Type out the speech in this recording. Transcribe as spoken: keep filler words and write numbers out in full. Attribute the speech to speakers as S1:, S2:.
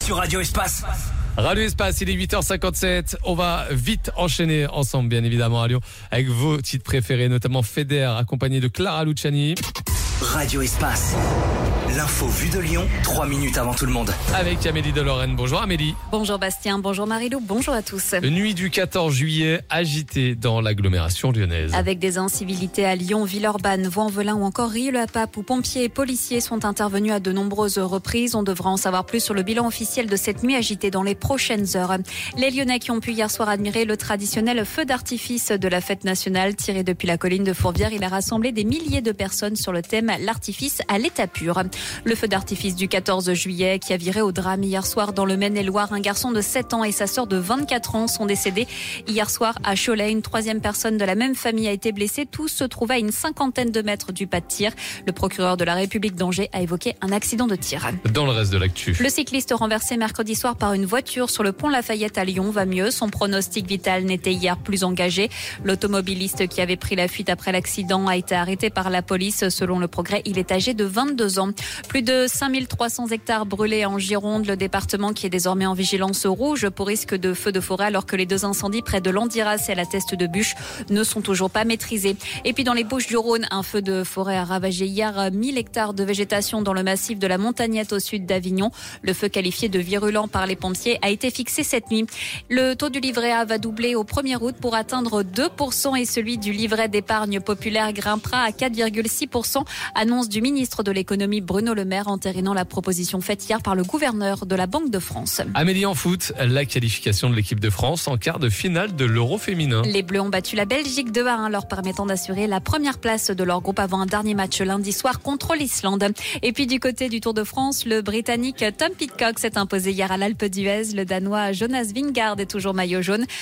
S1: Sur Radio Espace.
S2: Radio Espace, il est huit heures cinquante-sept. On va vite enchaîner ensemble, bien évidemment, à Lyon, avec vos titres préférés, notamment Feder, accompagné de Clara Luciani.
S1: Radio Espace. L'info vue de Lyon, trois minutes avant tout le monde.
S2: Avec Amélie de Lorraine. Bonjour Amélie.
S3: Bonjour Bastien, bonjour Marilou, bonjour à tous.
S2: Nuit du quatorze juillet, agitée dans l'agglomération lyonnaise.
S3: Avec des incivilités à Lyon, Villeurbanne, Vaux-en-Velin ou encore Rieux-la-Pape, où pompiers et policiers sont intervenus à de nombreuses reprises. On devra en savoir plus sur le bilan officiel de cette nuit agitée dans les prochaines heures. Les Lyonnais qui ont pu hier soir admirer le traditionnel feu d'artifice de la fête nationale tiré depuis la colline de Fourvière, il a rassemblé des milliers de personnes sur le thème « L'artifice à l'état pur ». Le feu d'artifice du quatorze juillet qui a viré au drame hier soir dans le Maine-et-Loire. Un garçon de sept ans et sa sœur de vingt-quatre ans sont décédés hier soir à Cholet. Une troisième personne de la même famille a été blessée. Tous se trouvaient à une cinquantaine de mètres du pas de tir. Le procureur de la République d'Angers a évoqué un accident de tir.
S2: Dans le reste de l'actu.
S3: Le cycliste renversé mercredi soir par une voiture sur le pont Lafayette à Lyon va mieux. Son pronostic vital n'était hier plus engagé. L'automobiliste qui avait pris la fuite après l'accident a été arrêté par la police. Selon le Progrès, il est âgé de vingt-deux ans. Plus de cinq mille trois cents hectares brûlés en Gironde, le département qui est désormais en vigilance rouge pour risque de feu de forêt, alors que les deux incendies près de Landiras et à la Teste de Bûche ne sont toujours pas maîtrisés. Et puis dans les Bouches-du-Rhône, un feu de forêt a ravagé hier mille hectares de végétation dans le massif de la Montagnette au sud d'Avignon. Le feu qualifié de virulent par les pompiers a été fixé cette nuit. Le taux du livret A va doubler au premier août pour atteindre deux pour cent et celui du livret d'épargne populaire grimpera à quatre virgule six pour cent, annonce du ministre de l'économie Bruno Le Maire, entérinant la proposition faite hier par le gouverneur de la Banque de France.
S2: Amélie, en foot, la qualification de l'équipe de France en quart de finale de l'Euro féminin.
S3: Les Bleus ont battu la Belgique deux à un, leur permettant d'assurer la première place de leur groupe avant un dernier match lundi soir contre l'Islande. Et puis du côté du Tour de France, le Britannique Tom Pidcock s'est imposé hier à l'Alpe d'Huez. Le Danois Jonas Vingegaard est toujours maillot jaune.